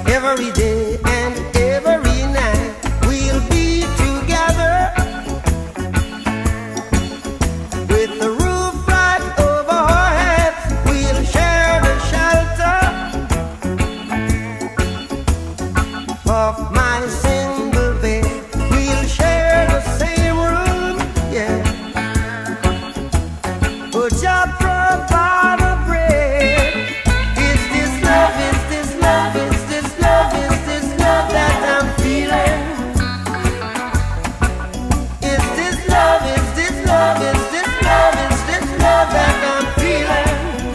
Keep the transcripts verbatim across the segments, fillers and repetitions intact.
every day and every night. We'll be together with the roof right over our heads. We'll share the shelter of my single bed. We'll share the same room, yeah. But just provide a bread. Is this love? Is this love? Is this love? Is this love that I'm feeling? Is this love? Is this love? Is this love? Is this love that I'm feeling?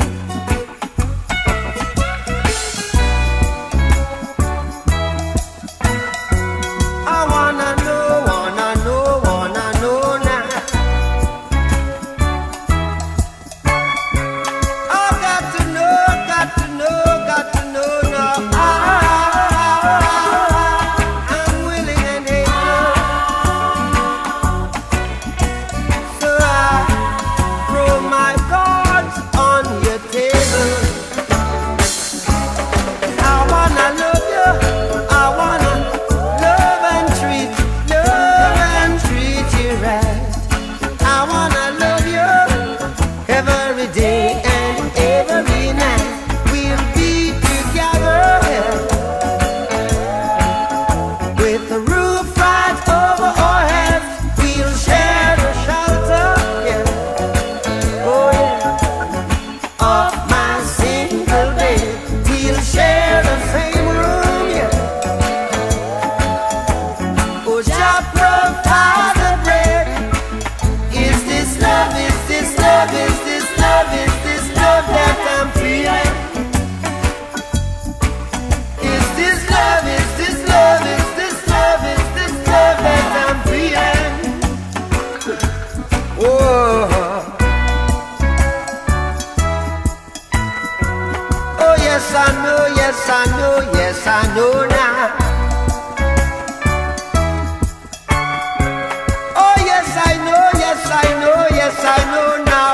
I wanna know, wanna know, wanna know now. I got to know, got to know, got to know now. I, I'm willing and able, so I throw my cards on your table. I wanna love you, I wanna love and treat, love and treat you right. I wanna love you every day and every night. We'll be together with the roof right over our heads. We'll share the shelter, yeah. Oh yeah, of my single bed. We'll share the same room, yeah. Oh, just provide the bread. Is this love? Is this love? Is this love? Is this love that I'm feeling? Is this love? Is this love? Is this love? Is this love that I'm feeling? Oh, oh yes I know, yes I know, yes I know now. Oh yes I know, yes I know, yes I know now.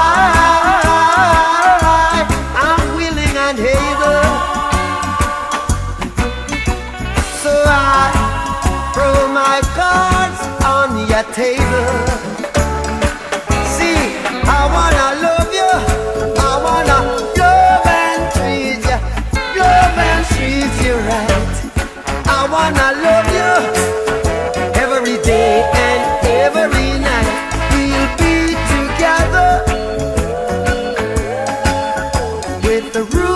I, I'm willing and able, so I throw my cards on your table. See, I wanna love you, I wanna love and treat you, love and treat you right. I wanna love you every day and every night. We'll be together with the roof